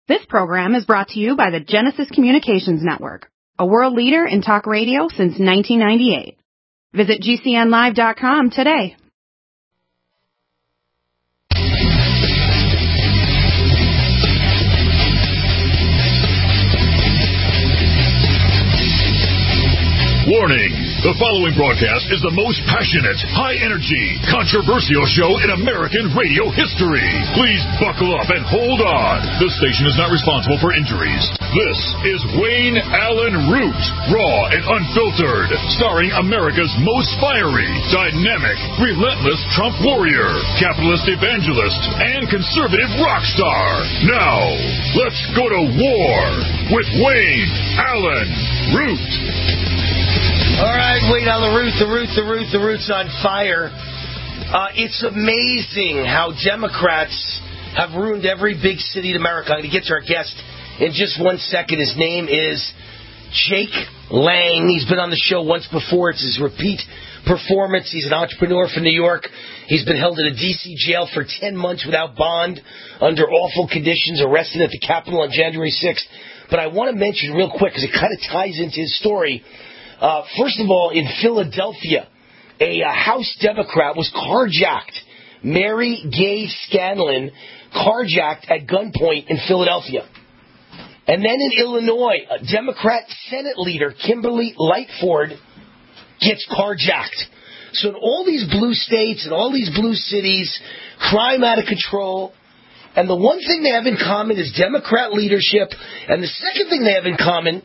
This program is brought to you by the Genesis Communications Network, a world leader in talk radio since 1998. Visit GCNlive.com today. Warning! The following broadcast is the most passionate, high-energy, controversial show in American radio history. Please buckle up and hold on. This station is not responsible for injuries. This is Wayne Allyn Root, raw and unfiltered, starring America's most fiery, dynamic, relentless Trump warrior, capitalist evangelist, and conservative rock star. Now, let's go to war with Wayne Allyn Root. All right, Wayne Allyn Root, the Root's on fire. It's amazing how Democrats have ruined every big city in America. I'm going to get to our guest in just 1 second. His name is Jake Lang. He's been on the show once before. It's his repeat performance. He's an entrepreneur from New York. He's been held in a D.C. jail for 10 months without bond, under awful conditions, arrested at the Capitol on January 6th. But I want to mention real quick, because it kind of ties into his story. First of all, in Philadelphia, a House Democrat was carjacked. Mary Gay Scanlon carjacked at gunpoint in Philadelphia. And then in Illinois, a Democrat Senate leader, Kimberly Lightford, gets carjacked. So in all these blue states and all these blue cities, crime out of control. And the one thing they have in common is Democrat leadership. And the second thing they have in common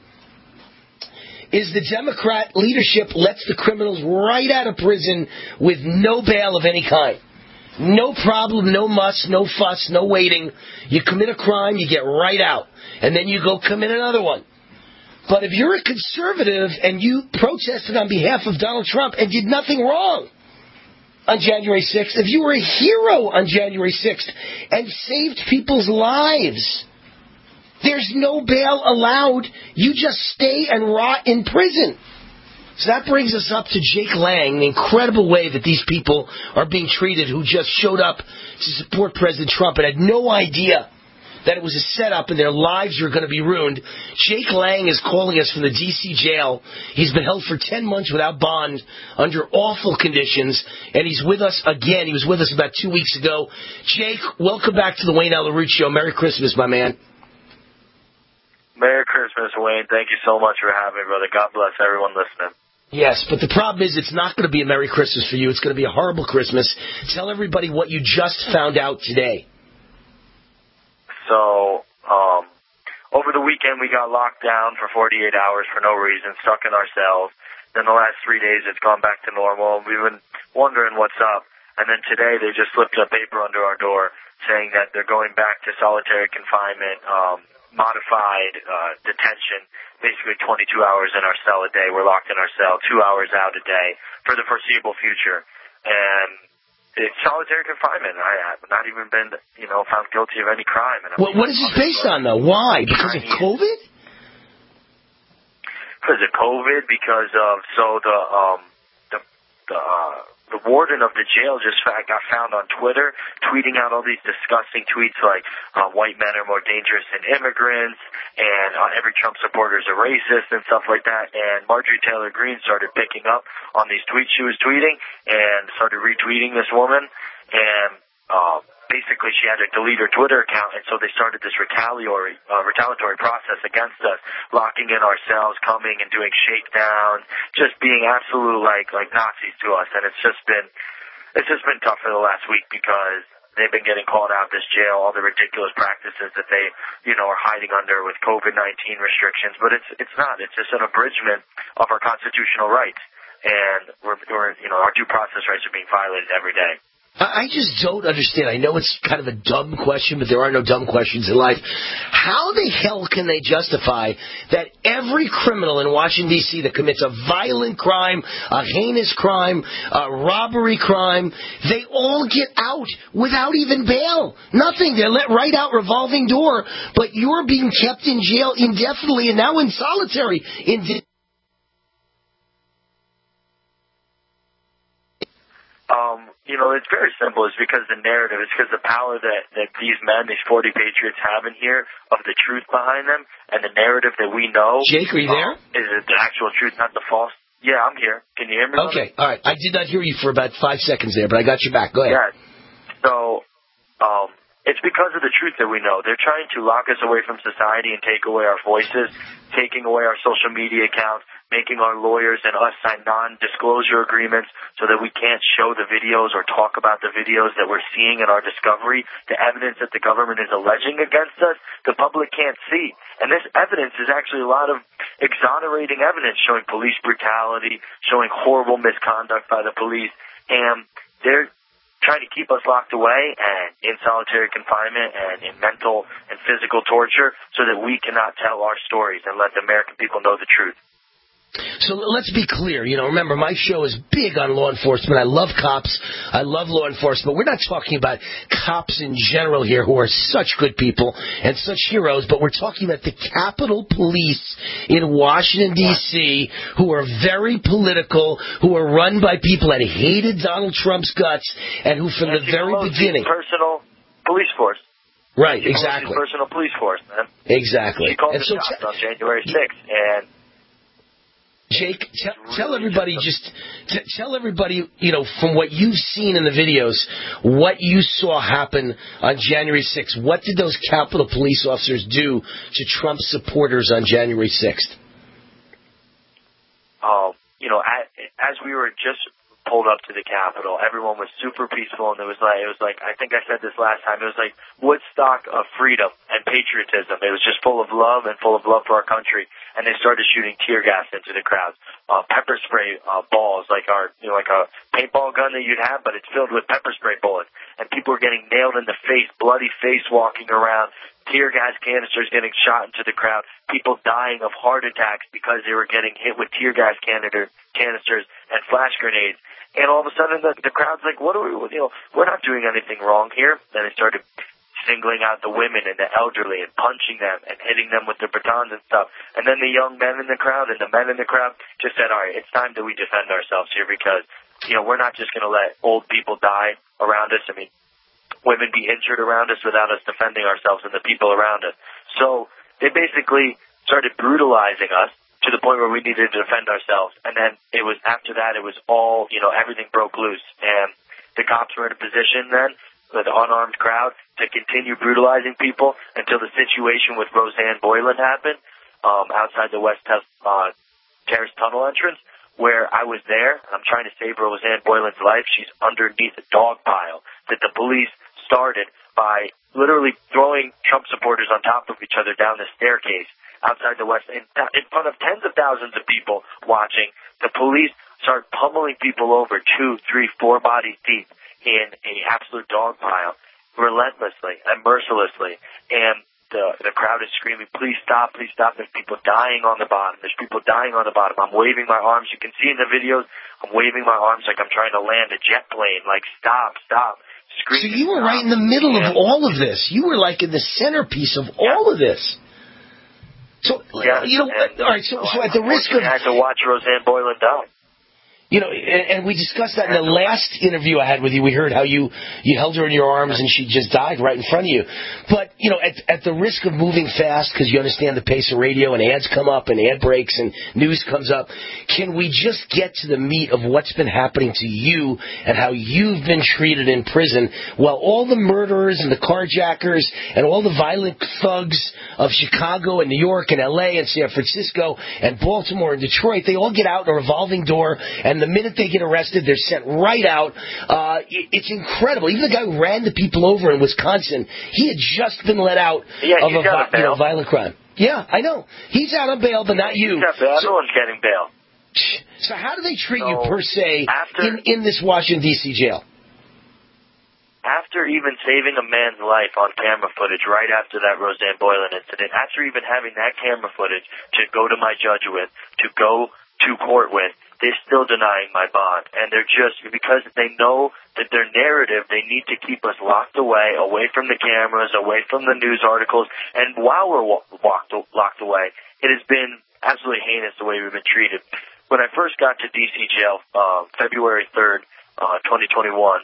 is the Democrat leadership lets the criminals right out of prison with no bail of any kind. No problem, no muss, no fuss, no waiting. You commit a crime, you get right out. And then you go commit another one. But if you're a conservative and you protested on behalf of Donald Trump and did nothing wrong on January 6th, if you were a hero on January 6th and saved people's lives, there's no bail allowed. You just stay and rot in prison. So that brings us up to Jake Lang, the incredible way that these people are being treated who just showed up to support President Trump and had no idea that it was a setup and their lives were going to be ruined. Jake Lang is calling us from the D.C. jail. He's been held for 10 months without bond under awful conditions, and he's with us again. He was with us about 2 weeks ago. Jake, welcome back to the Wayne Allyn Root Show. Merry Christmas, my man. Merry Christmas, Wayne. Thank you so much for having me, brother. God bless everyone listening. Yes, but the problem is it's not going to be a Merry Christmas for you. It's going to be a horrible Christmas. Tell everybody what you just found out today. So, over the weekend we got locked down for 48 hours for no reason, stuck in our cells. Then the last 3 days it's gone back to normal. We've been wondering what's up. And then today they just slipped a paper under our door saying that they're going back to solitary confinement, modified detention, basically 22 hours in our cell a day. We're locked in our cell 2 hours out a day for the foreseeable future. And it's solitary confinement. I have not even been, found guilty of any crime. And what is this based on, though? Why? Because of COVID? Because of COVID, because of, the warden of the jail just got found on Twitter tweeting out all these disgusting tweets like white men are more dangerous than immigrants and every Trump supporter is a racist and stuff like that. And Marjorie Taylor Greene started picking up on these tweets she was tweeting and started retweeting this woman. And basically she had to delete her Twitter account, and so they started this retaliatory process against us, locking in our cells, coming and doing shakedowns, just being absolute like Nazis to us. And it's just been tough for the last week because they've been getting called out of this jail, all the ridiculous practices that they, are hiding under with COVID-19 restrictions. But it's not. It's just an abridgment of our constitutional rights, and we're our due process rights are being violated every day. I just don't understand. I know it's kind of a dumb question, but there are no dumb questions in life. How the hell can they justify that every criminal in Washington, D.C. that commits a violent crime, a heinous crime, a robbery crime, they all get out without even bail? Nothing. They're let right out, revolving door, but you're being kept in jail indefinitely and now in solitary it's very simple. It's because the narrative, it's because the power that these men, these 40 patriots have in here of the truth behind them and the narrative that we know. Jake, are you there? Is the actual truth, not the false. Yeah, I'm here. Can you hear me? Okay, all right. I did not hear you for about 5 seconds there, but I got you back. Go ahead. Yeah. So, it's because of the truth that we know. They're trying to lock us away from society and take away our voices, taking away our social media accounts, making our lawyers and us sign non-disclosure agreements so that we can't show the videos or talk about the videos that we're seeing in our discovery, the evidence that the government is alleging against us, the public can't see. And this evidence is actually a lot of exonerating evidence showing police brutality, showing horrible misconduct by the police, and they're trying to keep us locked away and in solitary confinement and in mental and physical torture so that we cannot tell our stories and let the American people know the truth. So let's be clear. Remember, my show is big on law enforcement. I love cops. I love law enforcement. We're not talking about cops in general here who are such good people and such heroes, but we're talking about the Capitol Police in Washington, D.C., who are very political, who are run by people that hated Donald Trump's guts, and who from the very beginning... personal police force. Right, exactly. Personal police force, man. Exactly. He called the shots on January 6th, and... Jake, tell everybody, tell everybody, from what you've seen in the videos, what you saw happen on January 6th. What did those Capitol Police officers do to Trump supporters on January 6th? As we were just pulled up to the Capitol, everyone was super peaceful, and it was like, I think I said this last time, it was like Woodstock of freedom and patriotism. It was just full of love and full of love for our country. And they started shooting tear gas into the crowds, pepper spray balls, like a paintball gun that you'd have, but it's filled with pepper spray bullets. And people were getting nailed in the face, bloody face walking around, tear gas canisters getting shot into the crowd, people dying of heart attacks because they were getting hit with tear gas canisters and flash grenades. And all of a sudden, the crowd's like, what are we, we're not doing anything wrong here. Then they started singling out the women and the elderly and punching them and hitting them with their batons and stuff. And then the young men in the crowd and the men in the crowd just said, all right, it's time that we defend ourselves here because, we're not just going to let old people die around us. I mean, women be injured around us without us defending ourselves and the people around us. So they basically started brutalizing us to the point where we needed to defend ourselves. And then after that, it was all, everything broke loose. And the cops were in a position then, with the unarmed crowd, to continue brutalizing people until the situation with Roseanne Boyland happened outside the West Terrace tunnel entrance, where I was there. I'm trying to save Roseanne Boyland's life. She's underneath a dog pile that the police started by literally throwing Trump supporters on top of each other down the staircase outside the West, in front of tens of thousands of people watching. The police start pummeling people over 2, 3, 4 bodies deep in an absolute dog pile, relentlessly and mercilessly. And the crowd is screaming, please stop, please stop. There's people dying on the bottom. There's people dying on the bottom. I'm waving my arms. You can see in the videos, I'm waving my arms like I'm trying to land a jet plane, like stop, stop. Screaming, so you were right in the middle of all of this. You were like in the centerpiece of all of this. So, all right, so at the risk of... I had to watch Roseanne Boyland die. And we discussed that in the last interview I had with you. We heard how you held her in your arms and she just died right in front of you. But, at the risk of moving fast, because you understand the pace of radio and ads come up and ad breaks and news comes up, can we just get to the meat of what's been happening to you and how you've been treated in prison while all the murderers and the carjackers and all the violent thugs of Chicago and New York and L.A. and San Francisco and Baltimore and Detroit, they all get out in a revolving door, and the minute they get arrested, they're sent right out. It's incredible. Even the guy who ran the people over in Wisconsin, he had just been let out of a violent crime. Yeah, I know. He's out on bail, but not you. Everyone's getting bail. So how do they treat you, per se, in this Washington, D.C. jail? After even saving a man's life on camera footage right after that Roseanne Boyland incident, after even having that camera footage to go to my judge with, to go to court with, they're still denying my bond. And they're just, because they know that their narrative, they need to keep us locked away from the cameras, away from the news articles. And while we're locked away, it has been absolutely heinous the way we've been treated. When I first got to D.C. jail, February 3rd, 2021,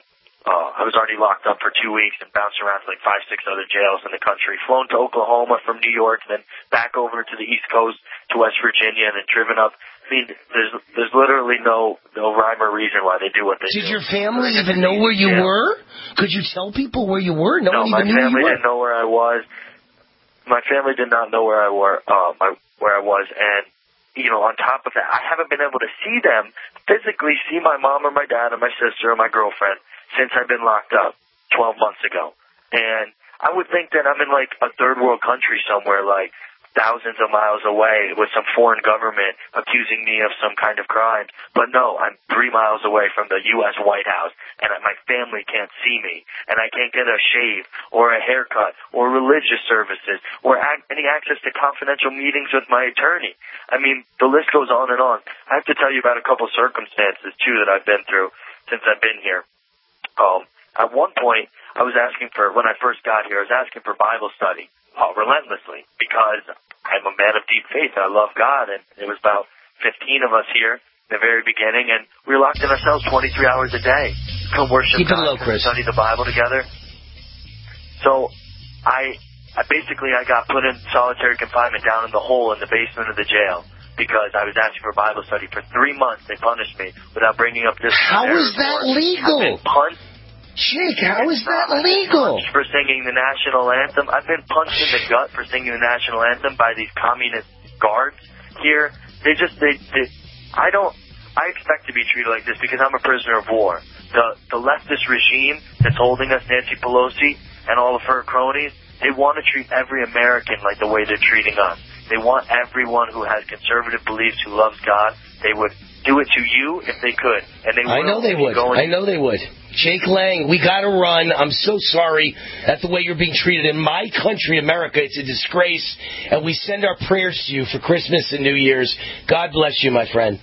I was already locked up for 2 weeks and bounced around to like 5, 6 other jails in the country, flown to Oklahoma from New York, and then back over to the East Coast to West Virginia, and then driven up. I mean, there's literally no rhyme or reason why they do what they do. Did your family even know where you were? Could you tell people where you were? No, my family didn't know where I was. My family did not know where I was, and on top of that, I haven't been able to see them physically, see my mom or my dad or my sister or my girlfriend since I've been locked up 12 months ago. And I would think that I'm in like a third world country somewhere, like thousands of miles away with some foreign government accusing me of some kind of crime. But no, I'm 3 miles away from the U.S. White House, and my family can't see me, and I can't get a shave or a haircut or religious services or any access to confidential meetings with my attorney. I mean, the list goes on and on. I have to tell you about a couple circumstances, too, that I've been through since I've been here. At one point, when I first got here, I was asking for Bible study relentlessly because I'm a man of deep faith. I love God, and there was about 15 of us here in the very beginning, and we were locked in ourselves 23 hours a day. Come worship God, study the Bible together. So I got put in solitary confinement down in the hole in the basement of the jail because I was asking for Bible study. For 3 months, they punished me without bringing up this. How is that legal? I've been punched. Jake, how is that legal? For singing the national anthem. I've been punched in the gut for singing the national anthem by these communist guards here. I expect to be treated like this because I'm a prisoner of war. The leftist regime that's holding us, Nancy Pelosi and all of her cronies, they want to treat every American like the way they're treating us. They want everyone who has conservative beliefs, who loves God, they would do it to you if they could. And I know they would. Jake Lang, we got to run. I'm so sorry at the way you're being treated in my country, America. It's a disgrace. And we send our prayers to you for Christmas and New Year's. God bless you, my friend.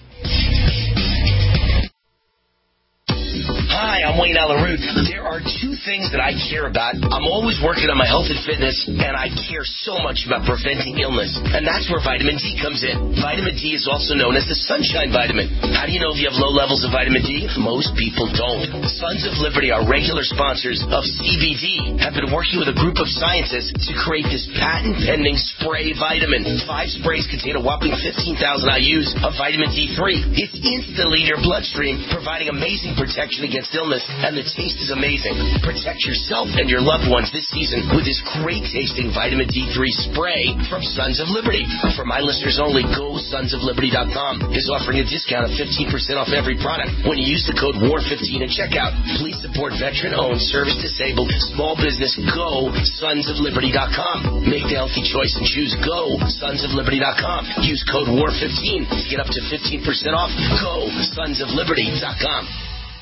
Hi, I'm Wayne Alaroot. There are two things that I care about. I'm always working on my health and fitness, and I care so much about preventing illness. And that's where vitamin D comes in. Vitamin D is also known as the sunshine vitamin. How do you know if you have low levels of vitamin D? Most people don't. Sons of Liberty, our regular sponsors of CBD, have been working with a group of scientists to create this patent-pending spray vitamin. 5 sprays contain a whopping 15,000 IUs of vitamin D3. It's instantly in your bloodstream, providing amazing protection against illness, and the taste is amazing. Protect yourself and your loved ones this season with this great-tasting vitamin D3 spray from Sons of Liberty. For my listeners only, GoSonsOfLiberty.com is offering a discount of 15% off every product when you use the code WAR15 at checkout. Please support veteran-owned, service-disabled, small business. GoSonsOfLiberty.com. Make the healthy choice and choose GoSonsOfLiberty.com. Use code WAR15 to get up to 15% off. GoSonsOfLiberty.com.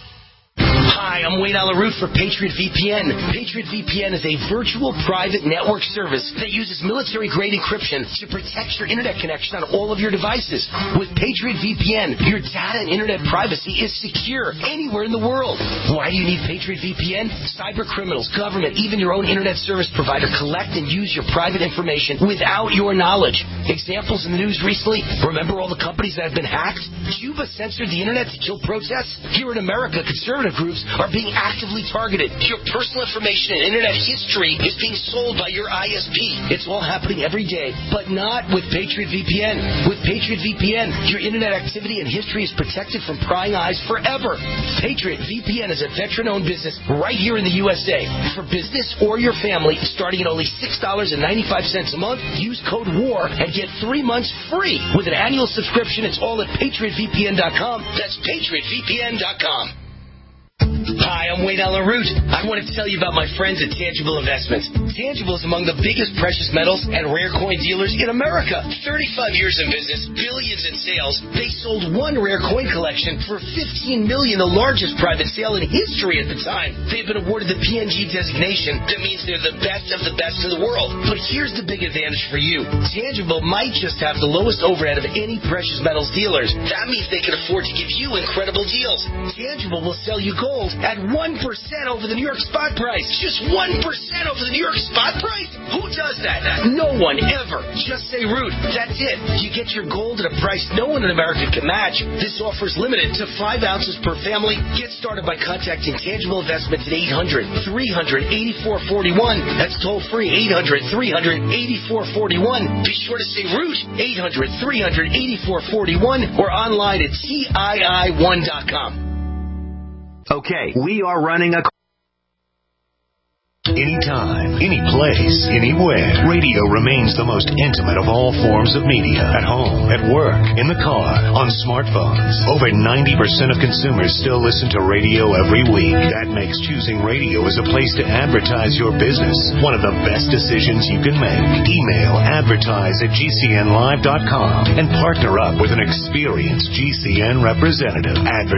Hi, I'm Wayne Alaroot for Patriot VPN. Patriot VPN is a virtual private network service that uses military-grade encryption to protect your internet connection on all of your devices. With Patriot VPN, your data and internet privacy is secure anywhere in the world. Why do you need Patriot VPN? Cyber criminals, government, even your own internet service provider collect and use your private information without your knowledge. Examples in the news recently, remember all the companies that have been hacked? Cuba censored the internet to kill protests? Here in America, conservative groups are being actively targeted. Your personal information and internet history is being sold by your ISP. It's all happening every day, but not with Patriot VPN. With Patriot VPN, your internet activity and history is protected from prying eyes forever. Patriot VPN is a veteran-owned business right here in the USA. For business or your family, starting at only $6.95 a month, use code WAR and get 3 months free. With an annual subscription, it's all at PatriotVPN.com. That's PatriotVPN.com. Hi, I'm Wayne Alaroot. I want to tell you about my friends at Tangible Investments. Tangible is among the biggest precious metals and rare coin dealers in America. 35 years in business, billions in sales. They sold one rare coin collection for $15 million, the largest private sale in history at the time. They've been awarded the PNG designation. That means they're the best of the best in the world. But here's the big advantage for you. Tangible might just have the lowest overhead of any precious metals dealers. That means they can afford to give you incredible deals. Tangible will sell you gold at at 1% over the New York spot price. Just 1% over the New York spot price? Who does that? No one ever. Just say Root. That's it. You get your gold at a price no one in America can match. This offer is limited to 5 ounces per family. Get started by contacting Tangible Investments at 800-300-8441. That's toll free, 800-300-8441. Be sure to say Root, 800-300-8441, or online at CII1.com. Okay, we are running a... Anytime, any place, anywhere. Radio remains the most intimate of all forms of media. At home, at work, in the car, on smartphones. Over 90% of consumers still listen to radio every week. That makes choosing radio as a place to advertise your business one of the best decisions you can make. Email advertise@gcnlive.com and partner up with an experienced GCN representative.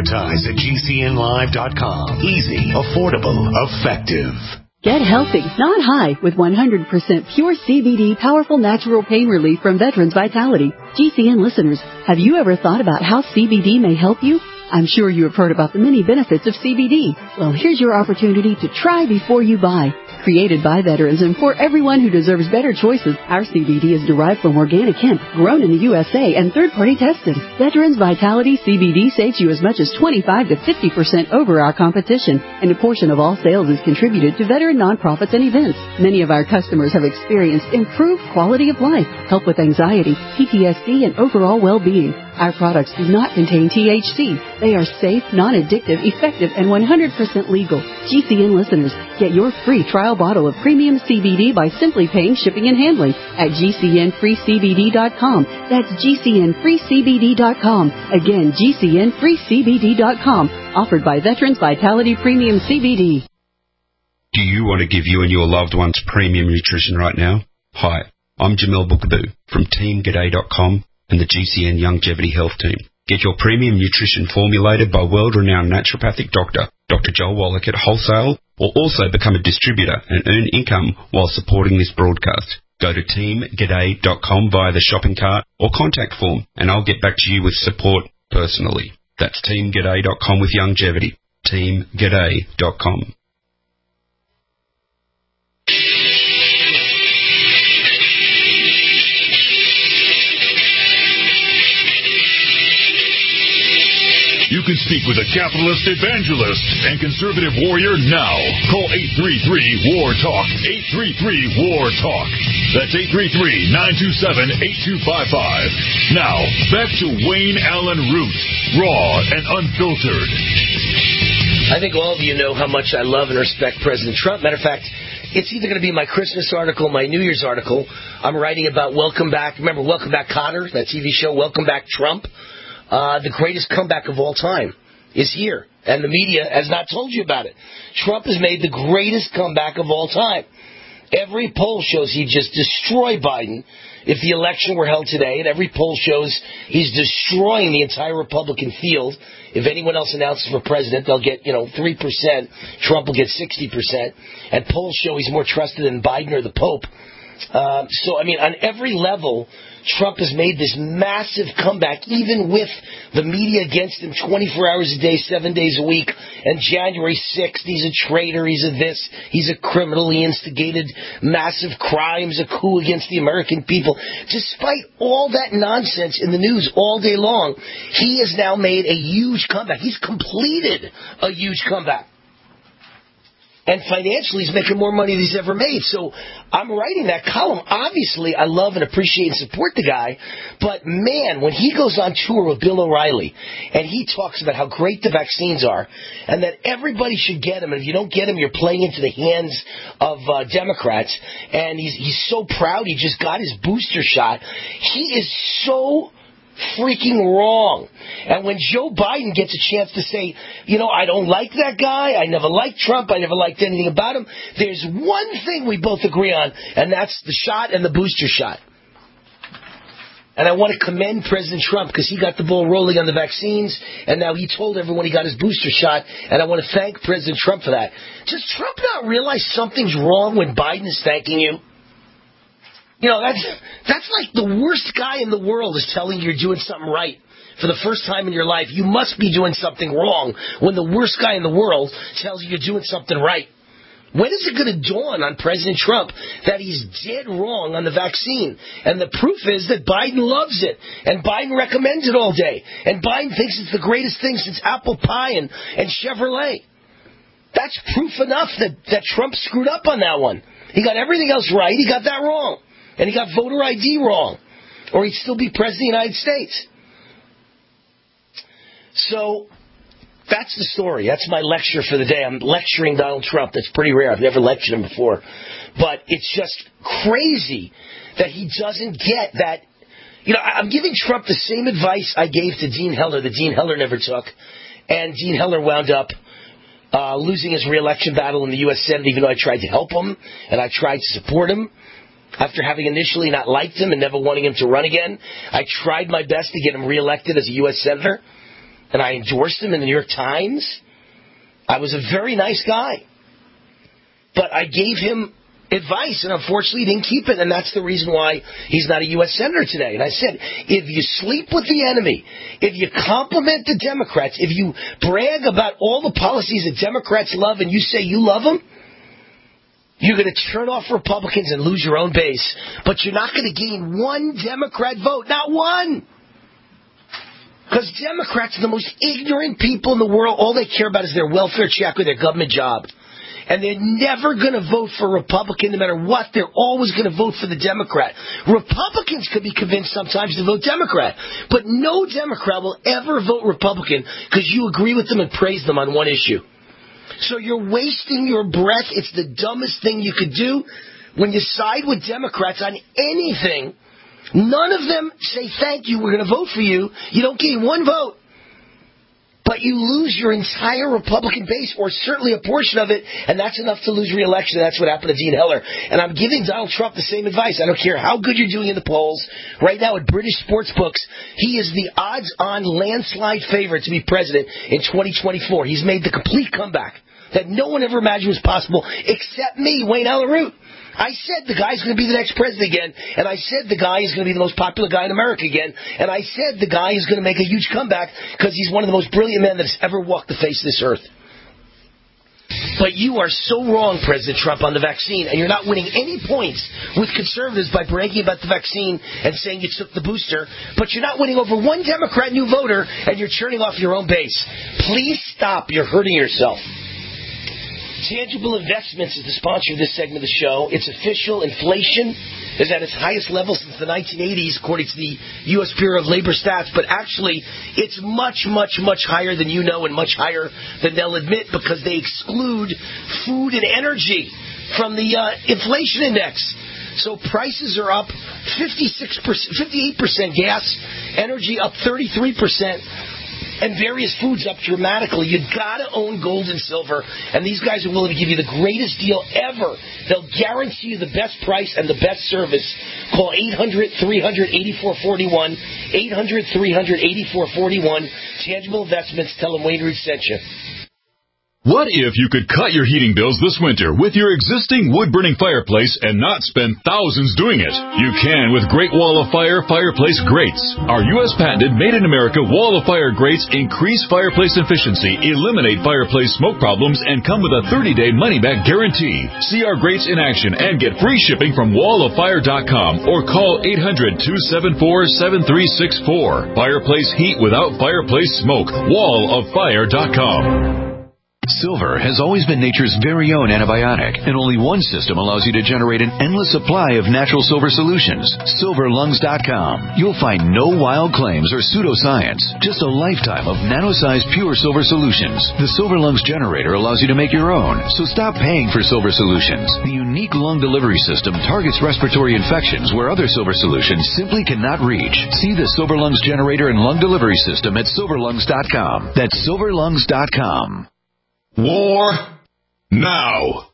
Advertise@gcnlive.com. Easy, affordable, effective. Get healthy, not high, with 100% pure CBD powerful natural pain relief from Veterans Vitality. GCN listeners, have you ever thought about how CBD may help you? I'm sure you have heard about the many benefits of CBD. Well, here's your opportunity to try before you buy. Created by veterans and for everyone who deserves better choices, our CBD is derived from organic hemp, grown in the USA and third-party tested. Veterans Vitality CBD saves you as much as 25 to 50% over our competition, and a portion of all sales is contributed to veteran nonprofits and events. Many of our customers have experienced improved quality of life, help with anxiety, PTSD, and overall well-being. Our products do not contain THC. They are safe, non-addictive, effective, and 100% legal. GCN listeners, get your free trial bottle of premium CBD by simply paying shipping and handling at GCNFreeCBD.com. That's GCNFreeCBD.com. Again, GCNFreeCBD.com. Offered by Veterans Vitality Premium CBD. Do you want to give you and your loved ones premium nutrition right now? Hi, I'm Jamil Bookaboo from TeamGaday.com and the GCN Longevity Health Team. Get your premium nutrition formulated by world-renowned naturopathic doctor, Dr. Joel Wallach at wholesale, or also become a distributor and earn income while supporting this broadcast. Go to teamgaday.com via the shopping cart or contact form, and I'll get back to you with support personally. That's teamgaday.com with longevity. teamgaday.com. You can speak with a capitalist evangelist and conservative warrior now. Call 833-WAR-TALK. 833-WAR-TALK. That's 833-927-8255. Now, back to Wayne Allen Root, raw and unfiltered. I think all of you know how much I love and respect President Trump. Matter of fact, it's either going to be my Christmas article, my New Year's article. I'm writing about Welcome Back. Remember Welcome Back Kotter, that TV show, Welcome Back Trump? The greatest comeback of all time is here, and the media has not told you about it. Trump has made the greatest comeback of all time. Every poll shows he'd just destroy Biden if the election were held today, and every poll shows he's destroying the entire Republican field. If anyone else announces for president, they'll get 3%. Trump will get 60%, and polls show he's more trusted than Biden or the Pope. On every level, Trump has made this massive comeback, even with the media against him 24 hours a day, 7 days a week. And January 6th, he's a traitor, he's a this, he's a criminal, he instigated massive crimes, a coup against the American people. Despite all that nonsense in the news all day long, he has now made a huge comeback. He's completed a huge comeback. And financially, he's making more money than he's ever made. So I'm writing that column. Obviously, I love and appreciate and support the guy. But, man, when he goes on tour with Bill O'Reilly and he talks about how great the vaccines are and that everybody should get them, and if you don't get them, you're playing into the hands of Democrats, and he's so proud he just got his booster shot, he is so freaking wrong. And when Joe Biden gets a chance to say, I don't like that guy, I never liked Trump, I never liked anything about him, there's one thing we both agree on, and that's the shot and the booster shot. And I want to commend President Trump because he got the ball rolling on the vaccines, and now he told everyone he got his booster shot, and I want to thank President Trump for that. Does Trump not realize something's wrong when Biden is thanking you? That's like the worst guy in the world is telling you you're doing something right for the first time in your life. You must be doing something wrong when the worst guy in the world tells you you're doing something right. When is it going to dawn on President Trump that he's dead wrong on the vaccine? And the proof is that Biden loves it, and Biden recommends it all day, and Biden thinks it's the greatest thing since apple pie and Chevrolet. That's proof enough that Trump screwed up on that one. He got everything else right. He got that wrong. And he got voter ID wrong. Or he'd still be president of the United States. So that's the story. That's my lecture for the day. I'm lecturing Donald Trump. That's pretty rare. I've never lectured him before. But it's just crazy that he doesn't get that. I'm giving Trump the same advice I gave to Dean Heller that Dean Heller never took. And Dean Heller wound up losing his re-election battle in the U.S. Senate, even though I tried to help him and I tried to support him. After having initially not liked him and never wanting him to run again, I tried my best to get him re-elected as a U.S. Senator. And I endorsed him in the New York Times. I was a very nice guy. But I gave him advice, and unfortunately he didn't keep it, and that's the reason why he's not a U.S. Senator today. And I said, if you sleep with the enemy, if you compliment the Democrats, if you brag about all the policies that Democrats love and you say you love them, you're going to turn off Republicans and lose your own base. But you're not going to gain one Democrat vote. Not one. Because Democrats are the most ignorant people in the world. All they care about is their welfare check or their government job. And they're never going to vote for a Republican no matter what. They're always going to vote for the Democrat. Republicans could be convinced sometimes to vote Democrat. But no Democrat will ever vote Republican because you agree with them and praise them on one issue. So you're wasting your breath. It's the dumbest thing you could do. When you side with Democrats on anything, none of them say, thank you, we're going to vote for you. You don't gain one vote. But you lose your entire Republican base, or certainly a portion of it, and that's enough to lose re-election. That's what happened to Dean Heller. And I'm giving Donald Trump the same advice. I don't care how good you're doing in the polls. Right now at British sports books, he is the odds-on landslide favorite to be president in 2024. He's made the complete comeback that no one ever imagined was possible, except me, Wayne Allyn Root. I said the guy's going to be the next president again, and I said the guy is going to be the most popular guy in America again, and I said the guy is going to make a huge comeback because he's one of the most brilliant men that has ever walked the face of this earth. But you are so wrong, President Trump, on the vaccine, and you're not winning any points with conservatives by bragging about the vaccine and saying you took the booster, but you're not winning over one Democrat new voter, and you're churning off your own base. Please stop. You're hurting yourself. Tangible Investments is the sponsor of this segment of the show. It's official. Inflation is at its highest level since the 1980s, according to the U.S. Bureau of Labor Stats. But actually, it's much, much, much higher than you know and much higher than they'll admit because they exclude food and energy from the inflation index. So prices are up 58% gas, energy up 33%. And various foods up dramatically. You gotta own gold and silver, and these guys are willing to give you the greatest deal ever. They'll guarantee you the best price and the best service. Call 800-300-8441. 800-300-8441. Tangible Investments. Tell them Wayne Root sent you. What if you could cut your heating bills this winter with your existing wood-burning fireplace and not spend thousands doing it? You can with Great Wall of Fire fireplace grates. Our U.S. patented made-in-America Wall of Fire grates increase fireplace efficiency, eliminate fireplace smoke problems, and come with a 30-day money-back guarantee. See our grates in action and get free shipping from walloffire.com or call 800-274-7364. Fireplace heat without fireplace smoke. walloffire.com. Silver has always been nature's very own antibiotic, and only one system allows you to generate an endless supply of natural silver solutions. SilverLungs.com. You'll find no wild claims or pseudoscience, just a lifetime of nano-sized pure silver solutions. The Silver Lungs generator allows you to make your own, so stop paying for silver solutions. The unique lung delivery system targets respiratory infections where other silver solutions simply cannot reach. See the Silver Lungs generator and lung delivery system at SilverLungs.com. That's SilverLungs.com. War now.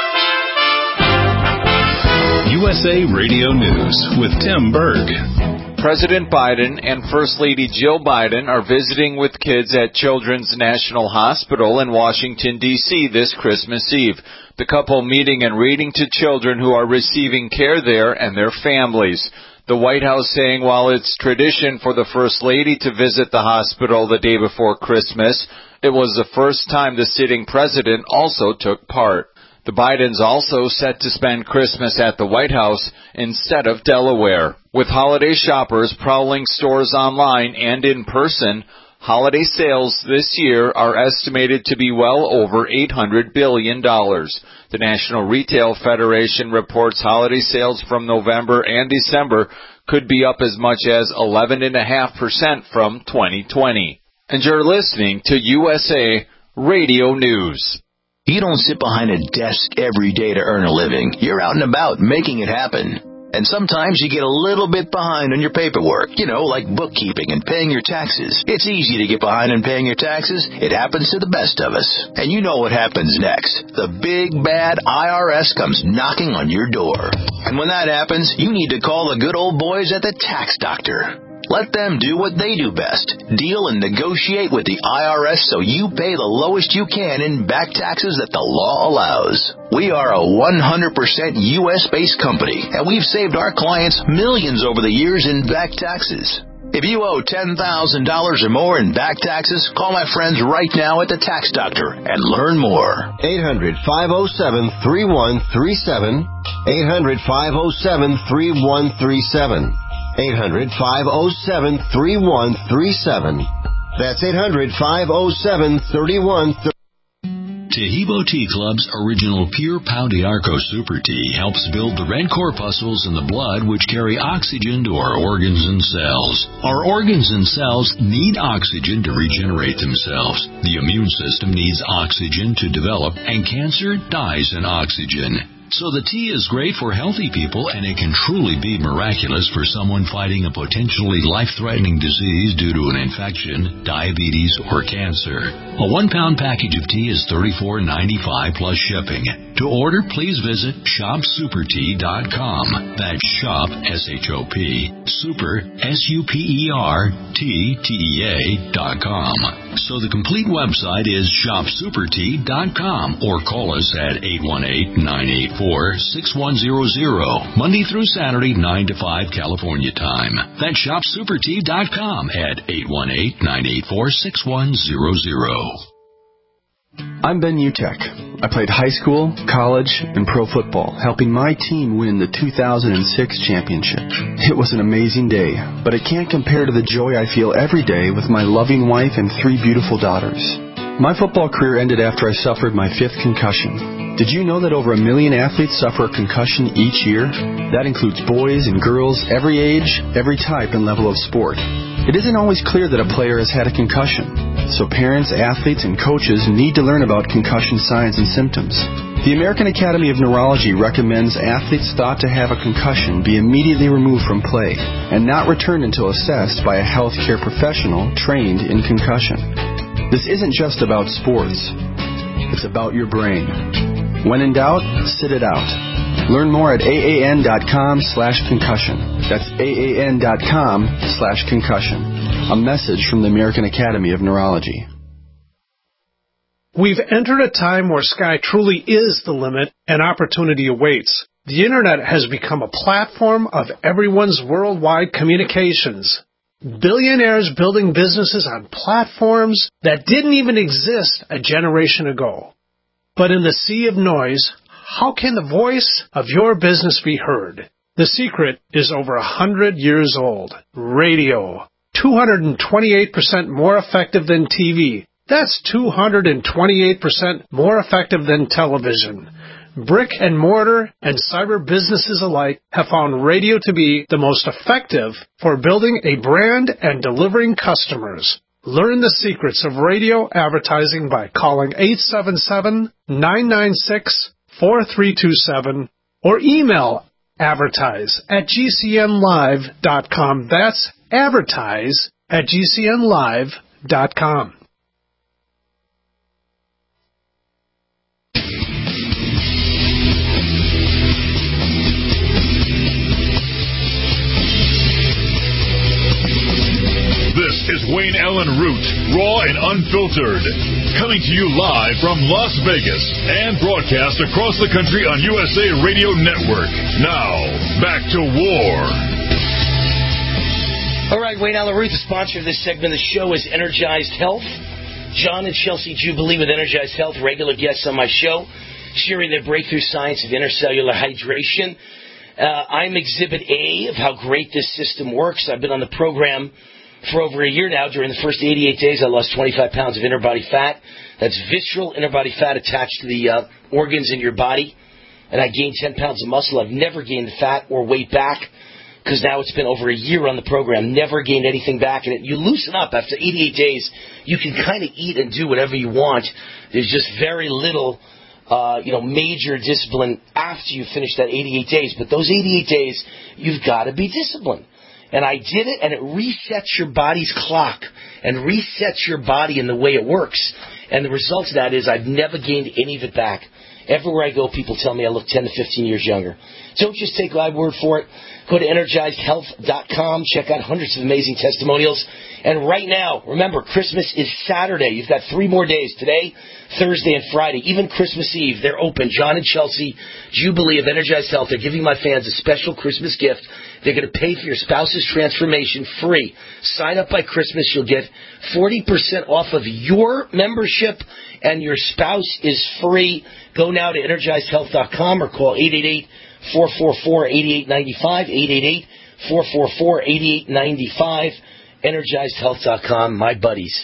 USA Radio News with Tim Berg. President Biden and First Lady Jill Biden are visiting with kids at Children's National Hospital in Washington, D.C. this Christmas Eve. The couple meeting and reading to children who are receiving care there and their families. The White House saying while it's tradition for the First Lady to visit the hospital the day before Christmas, it was the first time the sitting president also took part. The Bidens also set to spend Christmas at the White House instead of Delaware. With holiday shoppers prowling stores online and in person, holiday sales this year are estimated to be well over $800 billion. The National Retail Federation reports holiday sales from November and December could be up as much as 11.5% from 2020. And you're listening to USA Radio News. You don't sit behind a desk every day to earn a living. You're out and about making it happen. And sometimes you get a little bit behind on your paperwork, like bookkeeping and paying your taxes. It's easy to get behind on paying your taxes. It happens to the best of us. And you know what happens next. The big, bad IRS comes knocking on your door. And when that happens, you need to call the good old boys at the Tax Doctor. Let them do what they do best. Deal and negotiate with the IRS so you pay the lowest you can in back taxes that the law allows. We are a 100% U.S.-based company, and we've saved our clients millions over the years in back taxes. If you owe $10,000 or more in back taxes, call my friends right now at the Tax Doctor and learn more. 800-507-3137. 800-507-3137. 800-507-3137. That's 800-507-3137. Tahibo Tea Club's original Pure Pau d'Arco Super Tea helps build the red corpuscles in the blood which carry oxygen to our organs and cells. Our organs and cells need oxygen to regenerate themselves. The immune system needs oxygen to develop, and cancer dies in oxygen. So the tea is great for healthy people, and it can truly be miraculous for someone fighting a potentially life-threatening disease due to an infection, diabetes, or cancer. A 1-pound package of tea is $34.95 plus shipping. To order, please visit shopsupertea.com. That's shop, S-H-O-P, super, S-U-P-E-R-T-T-E-A.com. So the complete website is shopsupertea.com, or call us at 818-984-6100, Monday through Saturday, 9 to 5 California time. That's shopsupertea.com at 818-984-6100. I'm Ben Utek. I played high school, college, and pro football, helping my team win the 2006 championship. It was an amazing day, but it can't compare to the joy I feel every day with my loving wife and 3 beautiful daughters. My football career ended after I suffered my 5th concussion. Did you know that over 1 million athletes suffer a concussion each year? That includes boys and girls, every age, every type and level of sport. It isn't always clear that a player has had a concussion, so parents, athletes, and coaches need to learn about concussion signs and symptoms. The American Academy of Neurology recommends athletes thought to have a concussion be immediately removed from play and not returned until assessed by a healthcare professional trained in concussion. This isn't just about sports. It's about your brain. When in doubt, sit it out. Learn more at AAN.com/concussion. That's AAN.com/concussion. A message from the American Academy of Neurology. We've entered a time where sky truly is the limit and opportunity awaits. The Internet has become a platform of everyone's worldwide communications. Billionaires building businesses on platforms that didn't even exist a generation ago. But in the sea of noise, how can the voice of your business be heard? The secret is over 100 years old. Radio. 228% more effective than TV. That's 228% more effective than television. Brick and mortar and cyber businesses alike have found radio to be the most effective for building a brand and delivering customers. Learn the secrets of radio advertising by calling 877-996-4327 or email advertise@gcnlive.com. That's advertise@gcnlive.com. Wayne Allen Root, raw and unfiltered. Coming to you live from Las Vegas and broadcast across the country on USA Radio Network. Now, back to war. All right, Wayne Allen Root, the sponsor of this segment of the show is Energized Health. John and Chelsea Jubilee with Energized Health, regular guests on my show, sharing their breakthrough science of intercellular hydration. I'm Exhibit A of how great this system works. I've been on the program for over a year now. During the first 88 days, I lost 25 pounds of inner body fat. That's visceral inner body fat attached to the organs in your body. And I gained 10 pounds of muscle. I've never gained the fat or weight back because now it's been over a year on the program. Never gained anything back. And you loosen up after 88 days. You can kind of eat and do whatever you want. There's just very little major discipline after you finish that 88 days. But those 88 days, you've got to be disciplined. And I did it, and it resets your body's clock and resets your body in the way it works. And the result of that is I've never gained any of it back. Everywhere I go, people tell me I look 10 to 15 years younger. Don't just take my word for it. Go to EnergizedHealth.com. Check out hundreds of amazing testimonials. And right now, remember, Christmas is Saturday. You've got 3 more days. Today, Thursday, and Friday. Even Christmas Eve, they're open. John and Chelsea Jubilee of Energized Health. They're giving my fans a special Christmas gift. They're going to pay for your spouse's transformation free. Sign up by Christmas. You'll get 40% off of your membership, and your spouse is free. Go now to EnergizedHealth.com or call 888-444-8895, 888-444-8895, EnergizedHealth.com, my buddies.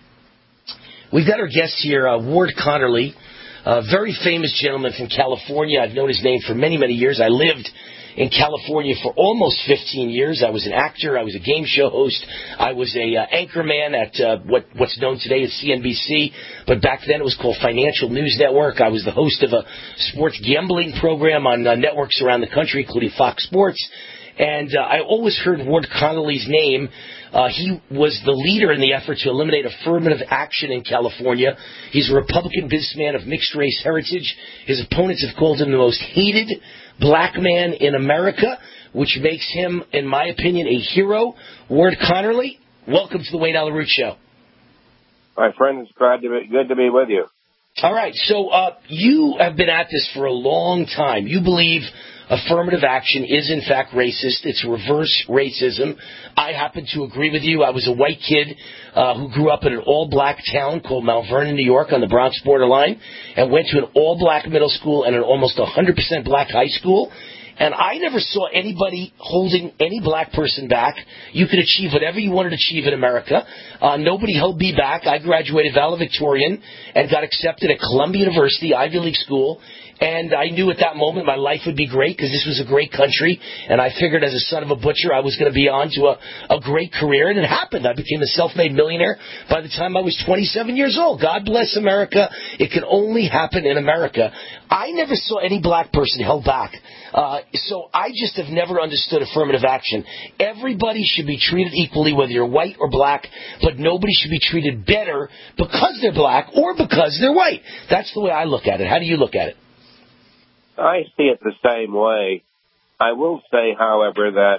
We've got our guest here, Ward Connerly, a very famous gentleman from California. I've known his name for many, many years. I lived in California for almost 15 years. I was an actor. I was a game show host. I was a anchorman at what's known today as CNBC, but back then it was called Financial News Network. I was the host of a sports gambling program on networks around the country, including Fox Sports. And I always heard Ward Connerly's name. He was the leader in the effort to eliminate affirmative action in California. He's a Republican businessman of mixed race heritage. His opponents have called him the most hated black man in America, which makes him, in my opinion, a hero. Ward Connerly, welcome to the Wayne Allen Root Show. My friend, it's good to be with you. All right, so you have been at this for a long time. You believe affirmative action is, in fact, racist. It's reverse racism. I happen to agree with you. I was a white kid who grew up in an all-black town called Mount Vernon, New York, on the Bronx borderline, and went to an all-black middle school and an almost 100% black high school. And I never saw anybody holding any black person back. You could achieve whatever you wanted to achieve in America. Nobody held me back. I graduated valedictorian and got accepted at Columbia University, Ivy League school. And I knew at that moment my life would be great because this was a great country. And I figured as a son of a butcher, I was going to be on to a great career. And it happened. I became a self-made millionaire by the time I was 27 years old. God bless America. It can only happen in America. I never saw any black person held back. So I just have never understood affirmative action. Everybody should be treated equally, whether you're white or black, but nobody should be treated better because they're black or because they're white. That's the way I look at it. How do you look at it? I see it the same way. I will say, however, that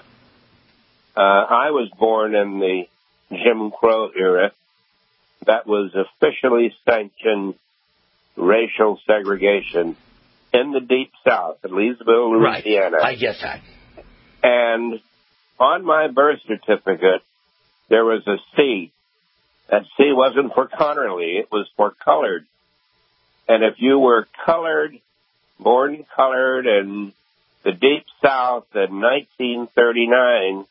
I was born in the Jim Crow era. That was officially sanctioned racial segregation in the Deep South, in Leesville, Louisiana. Right. I get that. And on my birth certificate, there was a C. That C wasn't for Connerly. It was for colored. And if you were colored, born colored in the Deep South in 1939,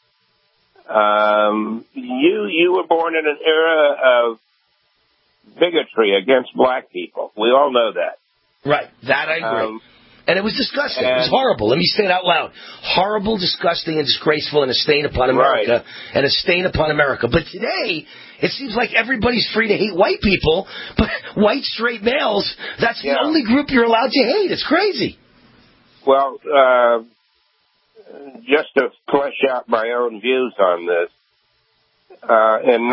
you were born in an era of bigotry against black people. We all know that. Right. That I agree. And it was disgusting. It was horrible. Let me say it out loud. Horrible, disgusting, and disgraceful, and a stain upon America. Right. And a stain upon America. But today, it seems like everybody's free to hate white people, but white straight males, that's the only group you're allowed to hate. It's crazy. Well, just to flesh out my own views on this, in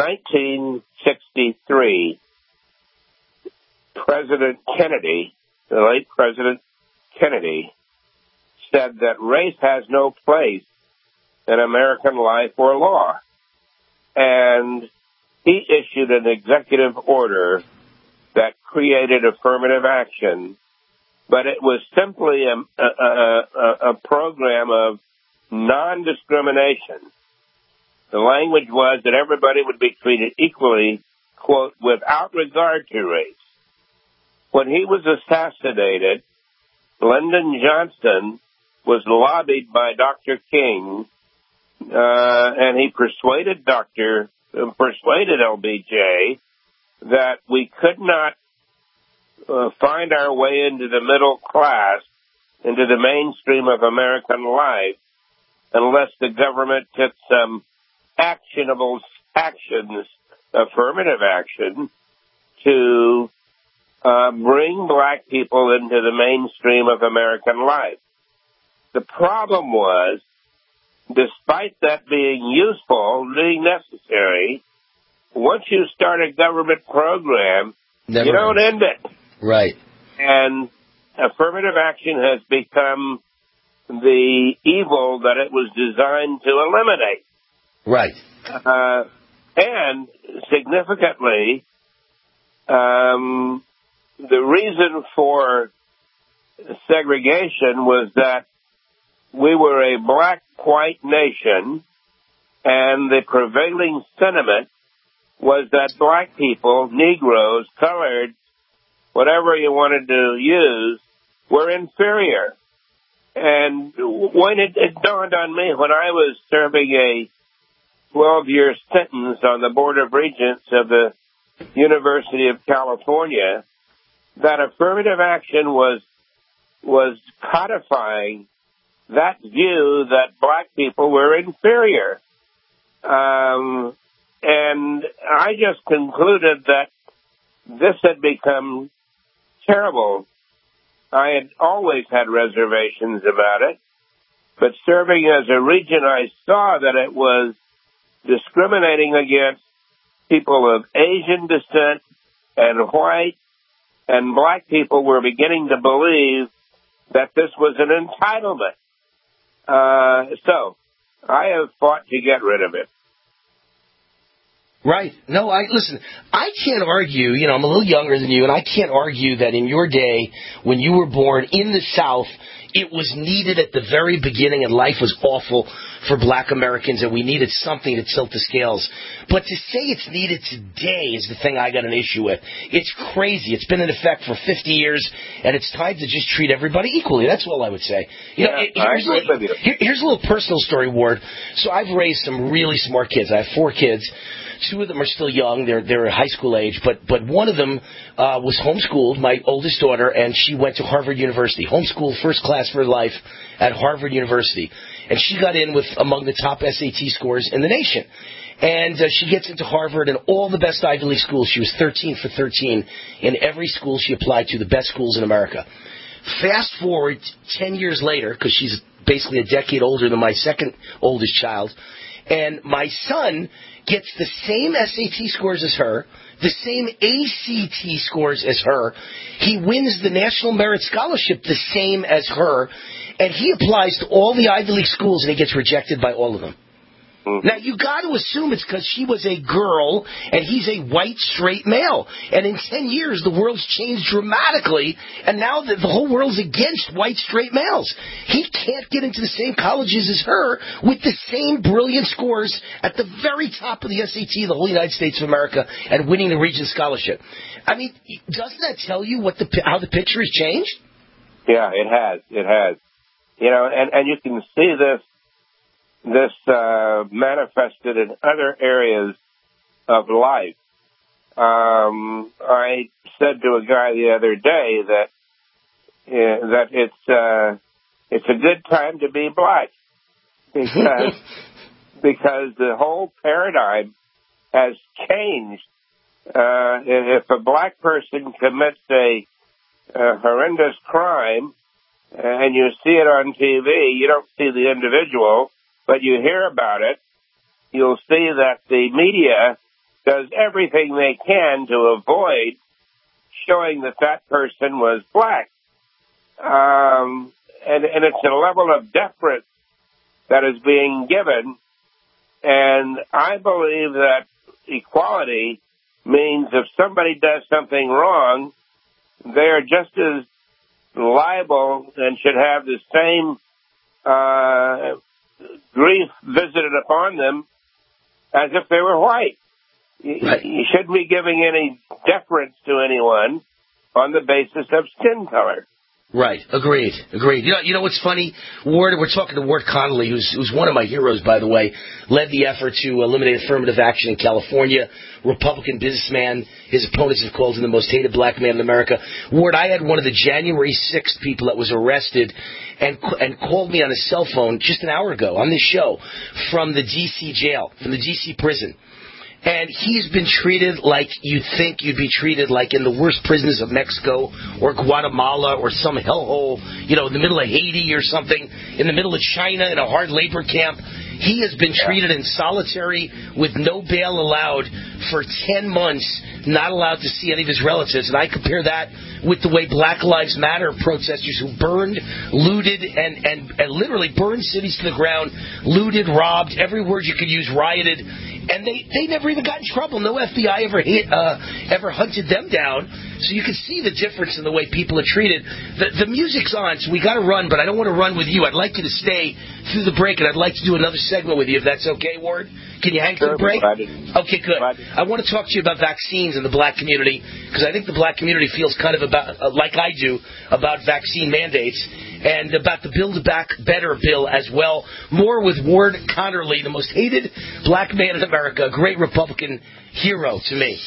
1963, President Kennedy, the late President Kennedy, said that race has no place in American life or law. And he issued an executive order that created affirmative action, but it was simply a program of non-discrimination. The language was that everybody would be treated equally, quote, without regard to race. When he was assassinated, Lyndon Johnson was lobbied by Dr. King, and he persuaded LBJ that we could not find our way into the middle class, into the mainstream of American life, unless the government took some actionable actions, affirmative action, to bring black people into the mainstream of American life. The problem was, despite that being useful, being necessary, once you start a government program, you don't end it. Right. And affirmative action has become the evil that it was designed to eliminate. Right. And significantly, the reason for segregation was that we were a black-white nation, and the prevailing sentiment was that black people, Negroes, colored, whatever you wanted to use, were inferior. And when it dawned on me, when I was serving a 12-year sentence on the Board of Regents of the University of California, that affirmative action was codifying that view that black people were inferior. And I just concluded that this had become terrible. I had always had reservations about it, but serving as a regent, I saw that it was discriminating against people of Asian descent and white, and black people were beginning to believe that this was an entitlement. So I have fought to get rid of it. Right. No, listen, I can't argue, I'm a little younger than you, and I can't argue that in your day, when you were born in the South, it was needed at the very beginning, and life was awful for black Americans, and we needed something to tilt the scales. But to say it's needed today is the thing I got an issue with. It's crazy. It's been in effect for 50 years, and it's time to just treat everybody equally. That's all I would say. Here's a little personal story, Ward. So I've raised some really smart kids. I have 4 kids. 2 of them are still young. They're high school age, but one of them was homeschooled, my oldest daughter, and she went to Harvard University. Homeschooled, first class for life at Harvard University. And she got in with among the top SAT scores in the nation. And she gets into Harvard and all the best Ivy League schools. She was 13 for 13 in every school she applied to, the best schools in America. Fast forward 10 years later, because she's basically a decade older than my second oldest child, and my son gets the same SAT scores as her, the same ACT scores as her. He wins the National Merit Scholarship the same as her, and he applies to all the Ivy League schools, and he gets rejected by all of them. Now, you got to assume it's because she was a girl and he's a white, straight male. And in 10 years, the world's changed dramatically, and now the whole world's against white, straight males. He can't get into the same colleges as her with the same brilliant scores at the very top of the SAT, the whole United States of America, and winning the Regents Scholarship. I mean, doesn't that tell you how the picture has changed? Yeah, it has. It has. And you can see this manifested in other areas of life. I said to a guy the other day that it's a good time to be black because the whole paradigm has changed. If a black person commits a horrendous crime and you see it on TV, you don't see the individual, but you hear about it, you'll see that the media does everything they can to avoid showing that person was black. And it's a level of deference that is being given. And I believe that equality means if somebody does something wrong, they're just as liable and should have the same grief visited upon them as if they were white. Right. You shouldn't be giving any deference to anyone on the basis of skin color. Right. Agreed. You know what's funny? Ward, we're talking to Ward Connolly, who's one of my heroes, by the way, led the effort to eliminate affirmative action in California, Republican businessman. His opponents have called him the most hated black man in America. Ward, I had one of the January 6th people that was arrested and called me on his cell phone just an hour ago on this show from the D.C. jail, from the D.C. prison. And he's been treated like you'd think you'd be treated, like in the worst prisons of Mexico or Guatemala or some hellhole, in the middle of Haiti or something, in the middle of China in a hard labor camp. He has been treated in solitary with no bail allowed for 10 months, not allowed to see any of his relatives. And I compare that with the way Black Lives Matter protesters who burned, looted, and literally burned cities to the ground, looted, robbed, every word you could use, rioted. And they never even got in trouble. No FBI ever hunted them down. So you can see the difference in the way people are treated. The music's on, so we got to run, but I don't want to run with you. I'd like you to stay through the break, and I'd like to do another segment with you, if that's okay, Ward. Can you hang through the break? Okay, good. I want to talk to you about vaccines in the black community, because I think the black community feels kind of like I do about vaccine mandates, and about the Build Back Better bill as well. More with Ward Connerly, the most hated black man in America, a great Republican hero to me.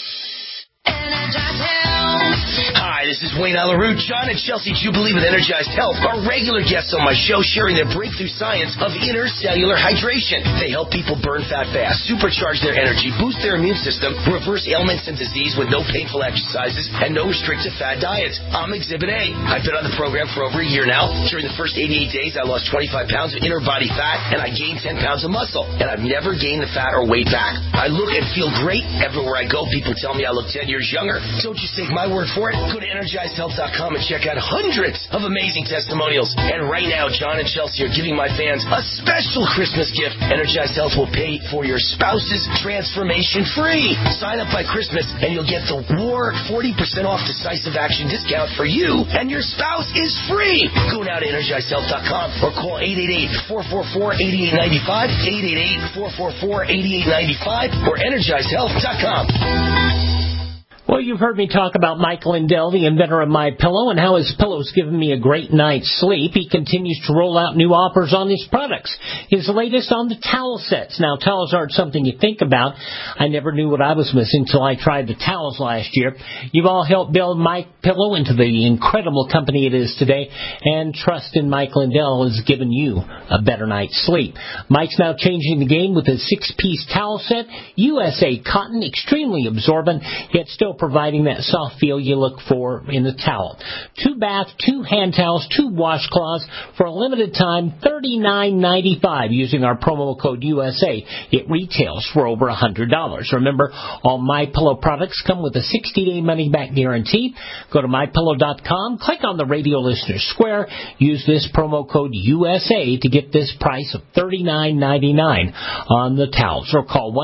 Hi, this is Wayne Alaroot. John and Chelsea Jubilee with Energized Health are regular guests on my show, sharing their breakthrough science of intercellular hydration. They help people burn fat fast, supercharge their energy, boost their immune system, reverse ailments and disease with no painful exercises and no restrictive fat diets. I'm Exhibit A. I've been on the program for over a year now. During the first 88 days, I lost 25 pounds of inner body fat, and I gained 10 pounds of muscle. And I've never gained the fat or weight back. I look and feel great. Everywhere I go, people tell me I look 10 years younger. Don't just take my word for it. Go to EnergizedHealth.com and check out hundreds of amazing testimonials. And right now, John and Chelsea are giving my fans a special Christmas gift. Energized Health will pay for your spouse's transformation free. Sign up by Christmas and you'll get the War 40% off decisive action discount for you, and your spouse is free. Go now to EnergizedHealth.com or call 888-444-8895, 888-444-8895, or EnergizedHealth.com. Well, you've heard me talk about Mike Lindell, the inventor of MyPillow, and how his pillow's given me a great night's sleep. He continues to roll out new offers on his products. His latest on the towel sets. Now, towels aren't something you think about. I never knew what I was missing until I tried the towels last year. You've all helped build MyPillow into the incredible company it is today, and trust in Mike Lindell has given you a better night's sleep. Mike's now changing the game with a 6-piece towel set, USA cotton, extremely absorbent, yet still providing that soft feel you look for in the towel. 2 bath, 2 hand towels, 2 washcloths for a limited time, $39.95 using our promo code USA. It retails for over $100. Remember, all MyPillow products come with a 60-day money-back guarantee. Go to MyPillow.com, click on the radio listener square, use this promo code USA to get this price of $39.99 on the towels, or call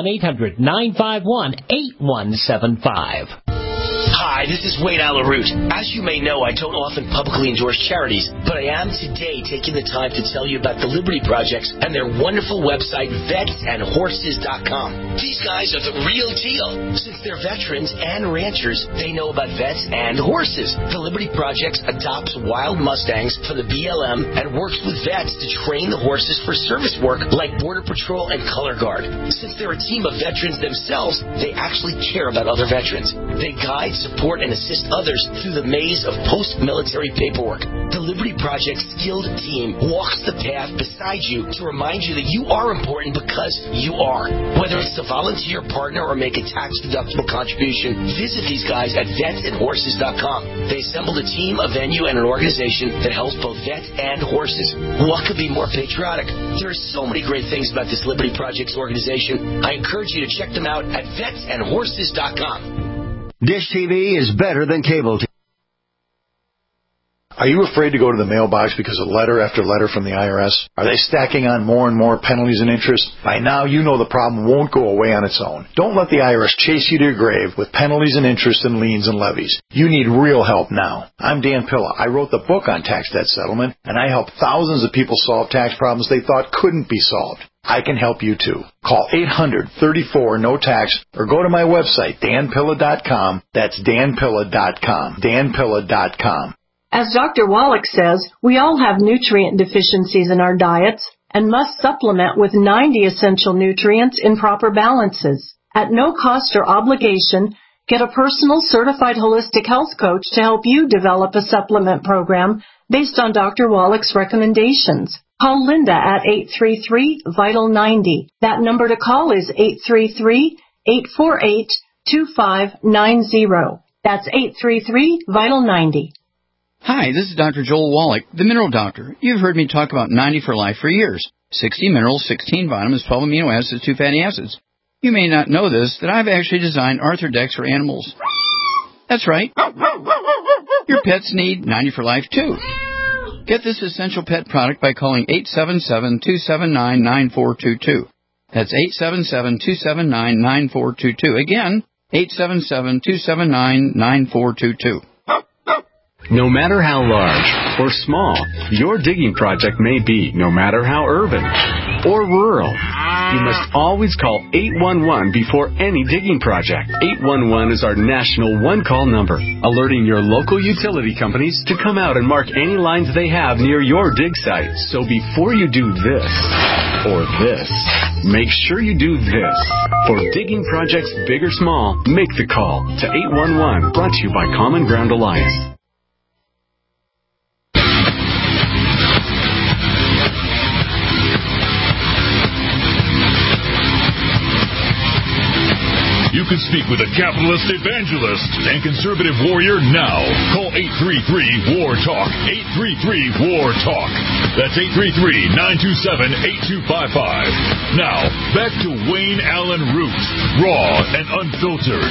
1-800-951-8175. Hi, this is Wayne Alaroot. As you may know, I don't often publicly endorse charities, but I am today taking the time to tell you about the Liberty Projects and their wonderful website, vetsandhorses.com. These guys are the real deal. Since they're veterans and ranchers, they know about vets and horses. The Liberty Projects adopts wild Mustangs for the BLM and works with vets to train the horses for service work like Border Patrol and Color Guard. Since they're a team of veterans themselves, they actually care about other veterans. They guide, support, and assist others through the maze of post-military paperwork. The Liberty Project skilled team walks the path beside you to remind you that you are important because you are. Whether it's to volunteer, partner, or make a tax-deductible contribution, visit these guys at vetsandhorses.com. They assembled a team, a venue, and an organization that helps both vets and horses. What could be more patriotic? There are so many great things about this Liberty Projects organization. I encourage you to check them out at vetsandhorses.com. Dish TV is better than cable TV. Are you afraid to go to the mailbox because of letter after letter from the IRS? Are they stacking on more and more penalties and interest? By now, you know the problem won't go away on its own. Don't let the IRS chase you to your grave with penalties and interest and liens and levies. You need real help now. I'm Dan Pilla. I wrote the book on tax debt settlement, and I help thousands of people solve tax problems they thought couldn't be solved. I can help you too. Call 800-34-NO-TAX or go to my website, danpilla.com. That's danpilla.com. danpilla.com. As Dr. Wallach says, we all have nutrient deficiencies in our diets and must supplement with 90 essential nutrients in proper balances. At no cost or obligation, get a personal certified holistic health coach to help you develop a supplement program based on Dr. Wallach's recommendations. Call Linda at 833-VITAL-90. That number to call is 833-848-2590. That's 833-VITAL-90. Hi, this is Dr. Joel Wallach, the Mineral Doctor. You've heard me talk about 90 for Life for years. 60 minerals, 16 vitamins, 12 amino acids, 2 fatty acids. You may not know this, that I've actually designed Arthrodex for animals. That's right. Your pets need 90 for Life, too. Get this essential pet product by calling 877-279-9422. That's 877-279-9422. Again, 877-279-9422. No matter how large or small your digging project may be, no matter how urban or rural, you must always call 811 before any digging project. 811 is our national one-call number, alerting your local utility companies to come out and mark any lines they have near your dig site. So before you do this or this, make sure you do this. For digging projects big or small, make the call to 811, brought to you by Common Ground Alliance. You can speak with a capitalist evangelist and conservative warrior now. Call 833-WAR-TALK. 833-WAR-TALK. That's 833-927-8255. Now, back to Wayne Allen Root, raw and unfiltered.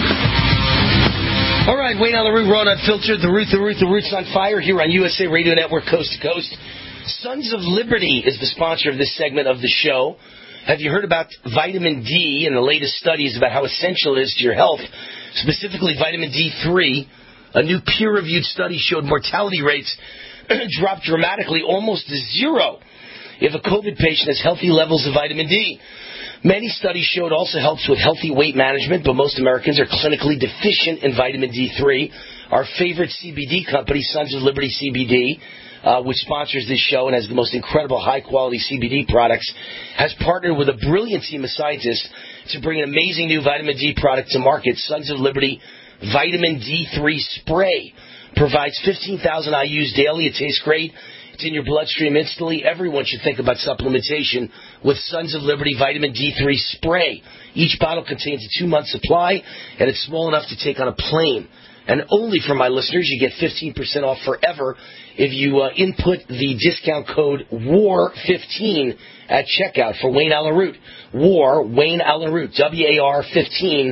All right, Wayne Allen Root, raw and unfiltered. The Root's on fire here on USA Radio Network, coast to coast. Sons of Liberty is the sponsor of this segment of the show. Have you heard about vitamin D and the latest studies about how essential it is to your health, specifically vitamin D3? A new peer-reviewed study showed mortality rates dropped dramatically, almost to zero, if a COVID patient has healthy levels of vitamin D. Many studies showed also helps with healthy weight management, but most Americans are clinically deficient in vitamin D3. Our favorite CBD company, Sons of Liberty CBD, which sponsors this show and has the most incredible high-quality CBD products, has partnered with a brilliant team of scientists to bring an amazing new vitamin D product to market. Sons of Liberty Vitamin D3 Spray provides 15,000 IUs daily. It tastes great. It's in your bloodstream instantly. Everyone should think about supplementation with Sons of Liberty Vitamin D3 Spray. Each bottle contains a 2-month supply, and it's small enough to take on a plane. And only for my listeners, you get 15% off forever if you input the discount code WAR15 at checkout for Wayne Allen Root. WAR, Wayne Allen Root, WAR15.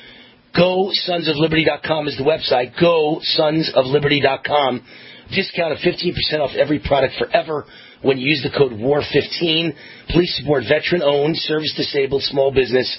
GoSonsofLiberty.com is the website. GoSonsofLiberty.com. Discount of 15% off every product forever when you use the code WAR15. Please support veteran-owned, service-disabled small business.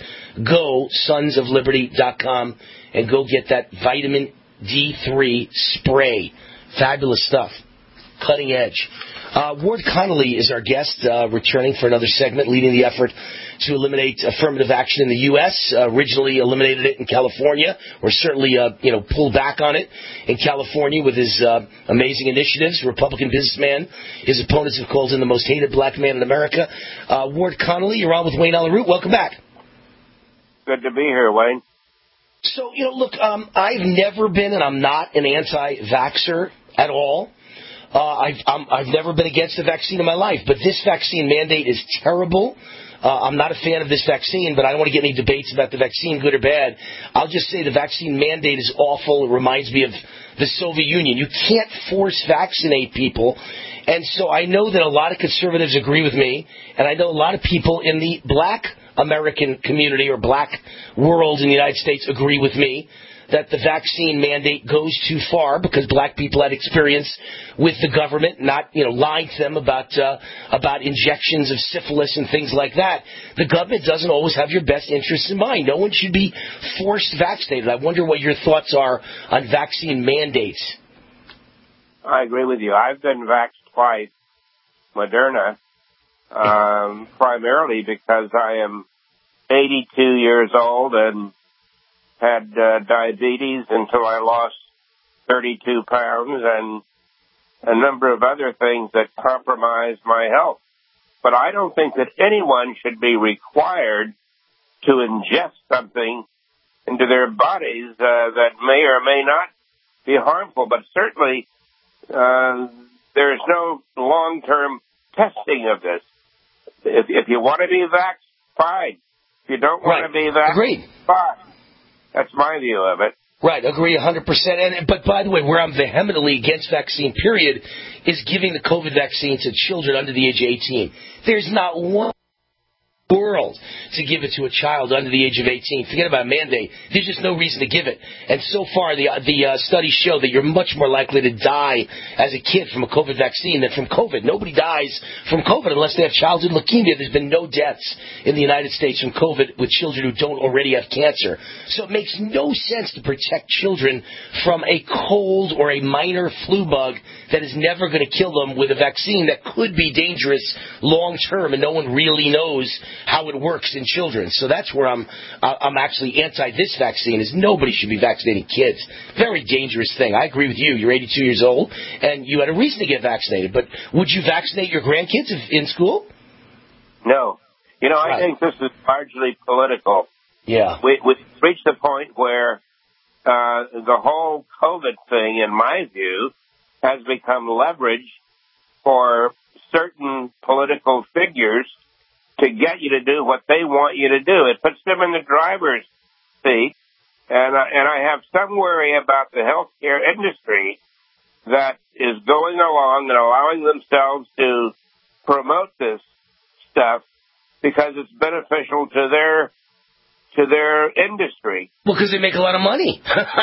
GoSonsofLiberty.com and go get that vitamin D3 spray. Fabulous stuff. Cutting edge. Ward Connolly is our guest, returning for another segment, leading the effort to eliminate affirmative action in the U.S. Originally eliminated it in California, or certainly, pulled back on it in California with his amazing initiatives. Republican businessman. His opponents have called him the most hated black man in America. Ward Connolly, you're on with Wayne Allen Root. Welcome back. Good to be here, Wayne. So, look, I've never been, and I'm not an anti-vaxxer at all. I've never been against a vaccine in my life, but this vaccine mandate is terrible. I'm not a fan of this vaccine, but I don't want to get any debates about the vaccine, good or bad. I'll just say the vaccine mandate is awful. It reminds me of the Soviet Union. You can't force vaccinate people. And so I know that a lot of conservatives agree with me, and I know a lot of people in the black American community or black world in the United States agree with me that the vaccine mandate goes too far because black people had experience with the government not, lying to them about injections of syphilis and things like that. The government doesn't always have your best interests in mind. No one should be forced vaccinated. I wonder what your thoughts are on vaccine mandates. I agree with you. I've been vaxxed twice, Moderna, primarily because I am 82 years old and had diabetes until I lost 32 pounds and a number of other things that compromised my health. But I don't think that anyone should be required to ingest something into their bodies that may or may not be harmful. But certainly there is no long-term testing of this. If you want to be vaxxed, fine. If you don't want to be vaxxed, fine. That's my view of it. Right, agree 100%. But by the way, where I'm vehemently against vaccine, period, is giving the COVID vaccine to children under the age of 18. There's not one world to give it to a child under the age of 18. Forget about a mandate. There's just no reason to give it. And so far, the studies show that you're much more likely to die as a kid from a COVID vaccine than from COVID. Nobody dies from COVID unless they have childhood leukemia. There's been no deaths in the United States from COVID with children who don't already have cancer. So it makes no sense to protect children from a cold or a minor flu bug that is never going to kill them with a vaccine that could be dangerous long term, and no one really knows how it works in children. So that's where I'm actually anti this vaccine, is nobody should be vaccinating kids. Very dangerous thing. I agree with you. You're 82 years old, and you had a reason to get vaccinated. But would you vaccinate your grandkids in school? No. I think this is largely political. Yeah. We've reached the point where the whole COVID thing, in my view, has become leverage for certain political figures to get you to do what they want you to do. It puts them in the driver's seat, and I have some worry about the healthcare industry that is going along and allowing themselves to promote this stuff because it's beneficial to their industry. Well, because they make a lot of money.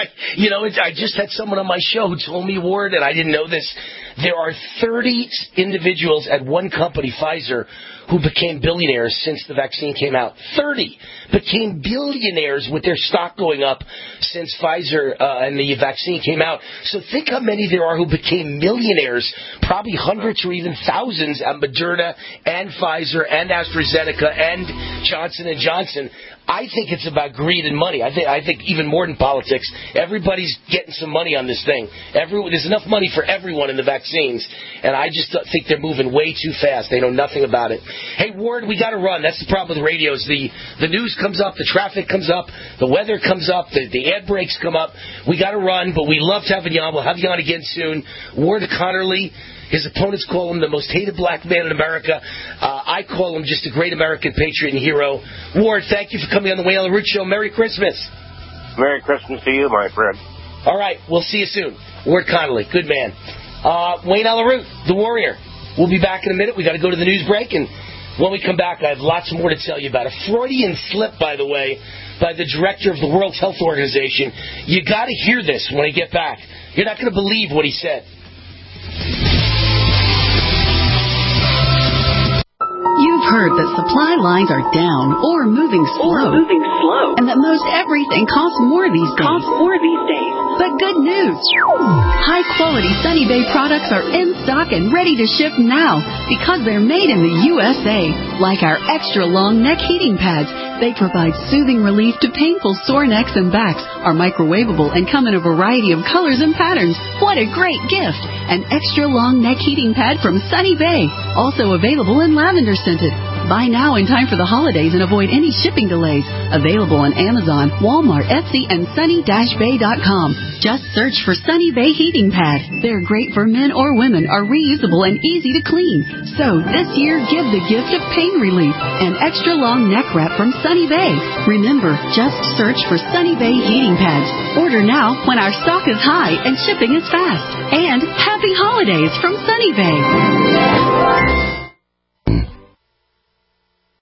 I just had someone on my show who told me, Ward, and I didn't know this, there are 30 individuals at one company, Pfizer, who became billionaires since the vaccine came out. 30 became billionaires with their stock going up since Pfizer and the vaccine came out. So think how many there are who became millionaires, probably hundreds or even thousands at Moderna and Pfizer and AstraZeneca and Johnson & Johnson. I think it's about greed and money. I think even more than politics, everybody's getting some money on this thing. There's enough money for everyone in the vaccines, and I just think they're moving way too fast. They know nothing about it. Hey, Ward, we got to run. That's the problem with radio is the news comes up, the traffic comes up, the weather comes up, the ad breaks come up. We got to run, but we loved having you on. We'll have you on again soon. Ward Connerly. His opponents call him the most hated black man in America. I call him just a great American patriot and hero. Ward, thank you for coming on the Wayne Allyn Root Show. Merry Christmas. Merry Christmas to you, my friend. All right, we'll see you soon. Ward Connerly, good man. Wayne Allyn Root, the Warrior. We'll be back in a minute. We got to go to the news break, and when we come back, I have lots more to tell you about. A Freudian slip, by the way, by the director of the World Health Organization. You got to hear this when I get back. You're not going to believe what he said. You've heard that supply lines are down or moving slow. And that most everything costs more these days. But good news. High-quality Sunny Bay products are in stock and ready to ship now because they're made in the USA. Like our extra-long neck heating pads. They provide soothing relief to painful sore necks and backs, are microwavable, and come in a variety of colors and patterns. What a great gift! An extra-long neck heating pad from Sunny Bay. Also available in lavender scented. Buy now in time for the holidays and avoid any shipping delays. Available on Amazon, Walmart, Etsy, and sunny-bay.com. Just search for Sunny Bay Heating Pad. They're great for men or women, are reusable and easy to clean. So this year, give the gift of pain relief. An extra long neck wrap from Sunny Bay. Remember, just search for Sunny Bay Heating Pads. Order now when our stock is high and shipping is fast. And happy holidays from Sunny Bay.